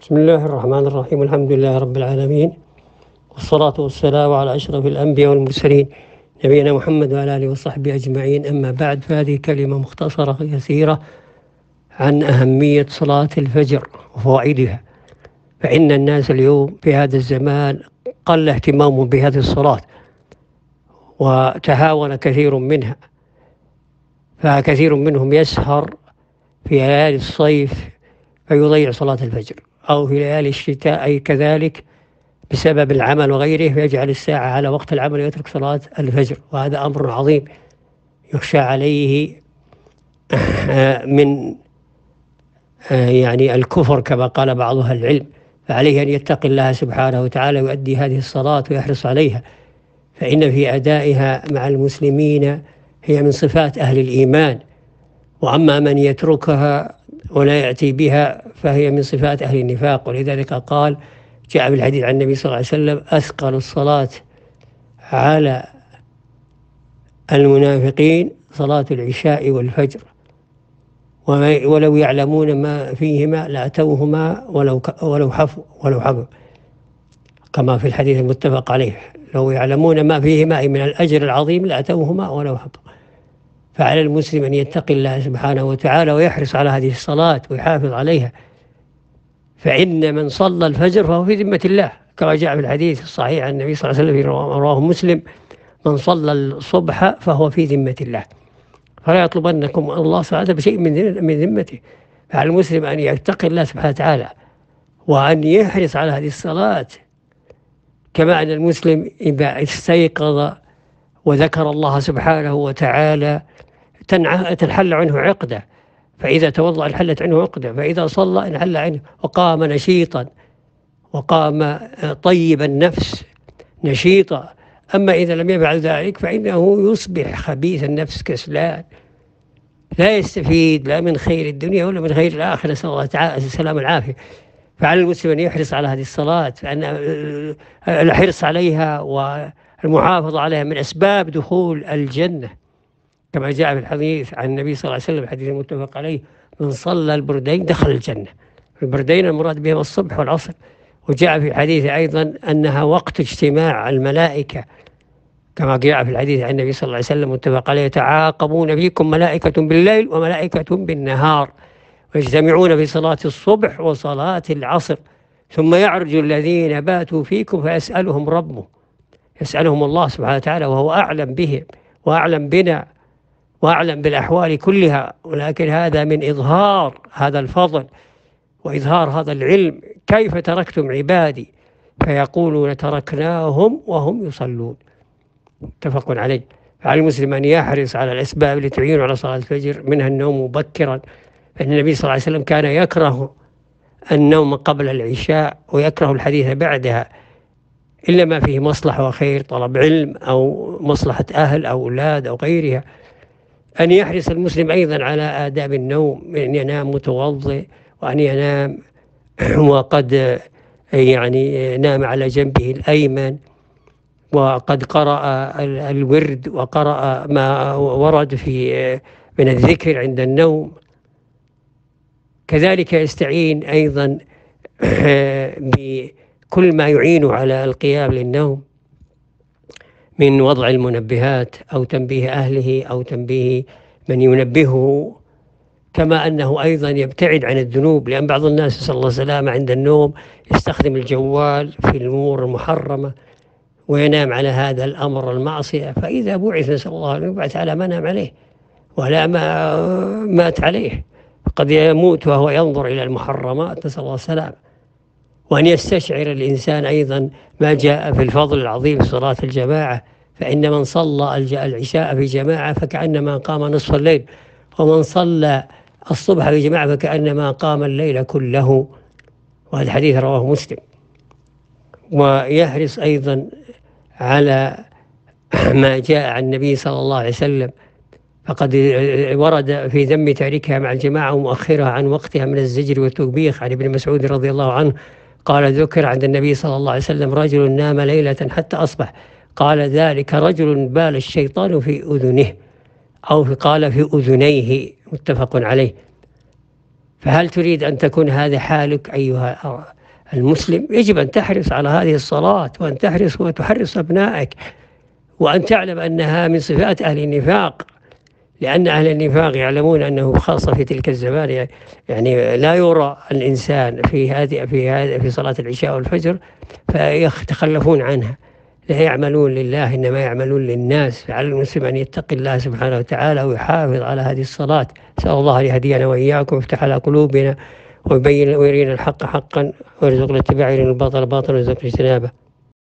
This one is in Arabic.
بسم الله الرحمن الرحيم. الحمد لله رب العالمين، والصلاة والسلام على أشرف الأنبياء والمرسلين نبينا محمد وعلى آله وصحبه أجمعين. أما بعد، فهذه كلمة مختصرة يسيرة عن أهمية صلاة الفجر وفوائدها. فإن الناس اليوم في هذا الزمان قل اهتمامهم بهذه الصلاة، وتهاون كثير منها، فكثير منهم يسهر في ليالي الصيف فيضيع صلاة الفجر، أو في ليالي الشتاء أي كذلك بسبب العمل وغيره، فيجعل الساعة على وقت العمل ويترك صلاة الفجر. وهذا أمر عظيم يخشى عليه من يعني الكفر كما قال بعض أهل العلم. فعليه أن يتقي الله سبحانه وتعالى ويؤدي هذه الصلاة ويحرص عليها، فإن في أدائها مع المسلمين هي من صفات أهل الإيمان. وأما من يتركها ولا يأتي بها فهي من صفات أهل النفاق. ولذلك قال، جاء بالحديث عن النبي صلى الله عليه وسلم: أثقل الصلاة على المنافقين صلاة العشاء والفجر، ولو يعلمون ما فيهما لأتوهما ولو حفوا، كما في الحديث المتفق عليه: لو يعلمون ما فيهما من الأجر العظيم لأتوهما ولو حفوا. فعلى المسلم أن يتقي الله سبحانه وتعالى ويحرص على هذه الصلاة ويحافظ عليها، فإن من صلى الفجر فهو في ذمة الله، كما جاء في الحديث الصحيح عن النبي صلى الله عليه وسلم رواه مسلم: من صلى الصبح فهو في ذمة الله، فلا يطلبنكم الله سبحانه بشيء من ذمته. فعلى المسلم أن يتقي الله سبحانه وتعالى وأن يحرص على هذه الصلاة، كما أن المسلم إذا استيقظ وذكر الله سبحانه وتعالى تنحل عنه عقدة، فإذا توضأ انحلت عنه عقدة، فإذا صلى انحل عنه، وقام نشيطا، وقام طيب النفس نشيطا. أما إذا لم يفعل ذلك فإنه يصبح خبيث النفس كسلان، لا يستفيد لا من خير الدنيا ولا من خير الآخرة، نسأل الله تعالى السلام والعافية. فعلى المسلم أن يحرص على هذه الصلاة، فأن الحرص عليها والمحافظة عليها من أسباب دخول الجنة، كما جاء في الحديث عن النبي صلى الله عليه وسلم، الحديث المتفق عليه: من صلى البردين دخل الجنة. البردين المراد بهم الصبح والعصر. وجاء في الحديث أيضا أنها وقت اجتماع الملائكة، كما جاء في الحديث عن النبي صلى الله عليه وسلم متفق عليه: يتعاقبون فيكم ملائكة بالليل وملائكة بالنهار، ويجتمعون في صلاة الصبح وصلاة العصر، ثم يعرج الذين باتوا فيكم فيسألهم ربهم، يسألهم الله سبحانه وتعالى وهو أعلم بهم وأعلم بنا وأعلم بالأحوال كلها. ولكن هذا من إظهار هذا الفضل وإظهار هذا العلم: كيف تركتم عبادي؟ فيقولون تركناهم وهم يصلون. متفق عليه. فعلى المسلم أن يحرص على الأسباب التي تعين على صلاة الفجر، منها النوم مبكرا، فإن النبي صلى الله عليه وسلم كان يكره النوم قبل العشاء ويكره الحديث بعدها، إلا ما فيه مصلحة وخير، طلب علم أو مصلحة أهل أو أولاد أو غيرها. أن يحرص المسلم أيضا على آداب النوم، أن ينام متوضئ، وأن ينام وقد يعني نام على جنبه الأيمن، وقد قرأ الورد وقرأ ما ورد في من الذكر عند النوم. كذلك يستعين أيضا بكل ما يعين على القيام للنوم من وضع المنبهات أو تنبيه أهله أو تنبيه من ينبهه، كما أنه أيضا يبتعد عن الذنوب، لأن بعض الناس نسأل الله السلامة عند النوم يستخدم الجوال في الأمور المحرمة وينام على هذا الأمر المعصية، فإذا بعث نسأل الله أن يبعث على ما نام عليه ولا ما مات عليه، قد يموت وهو ينظر إلى المحرمات، نسأل الله السلامة. وأن يستشعر الإنسان أيضا ما جاء في الفضل العظيم في صلاة الجماعة، فإن من صلى العشاء في جماعة فكأنما قام نصف الليل، ومن صلى الصبح في جماعة فكأنما قام الليل كله. وهذا الحديث رواه مسلم. ويحرص أيضا على ما جاء عن النبي صلى الله عليه وسلم، فقد ورد في ذم تاركها مع الجماعة ومؤخرها عن وقتها من الزجر والتوبيخ. عن ابن مسعود رضي الله عنه قال: ذكر عند النبي صلى الله عليه وسلم رجل نام ليلة حتى أصبح، قال: ذلك رجل بال الشيطان في أذنه، أو قال في أذنيه، متفق عليه. فهل تريد أن تكون هذا حالك أيها المسلم؟ يجب أن تحرص على هذه الصلاة، وأن تحرص وتحرص أبنائك، وأن تعلم أنها من صفات أهل النفاق، لأن أهل النفاق يعلمون أنه خاصة في تلك الزمان يعني لا يرى الإنسان في صلاة العشاء والفجر فيتخلفون عنها، لا يعملون لله إنما يعملون للناس. فعلى المسلم أن يتقي الله سبحانه وتعالى ويحافظ على هذه الصلاة. أسأل الله أن يهدينا وإياكم ويفتح على قلوبنا ويبين ويرينا الحق حقا ويرزقنا اتباعه، الباطل باطلا ويرزقنا اجتنابه.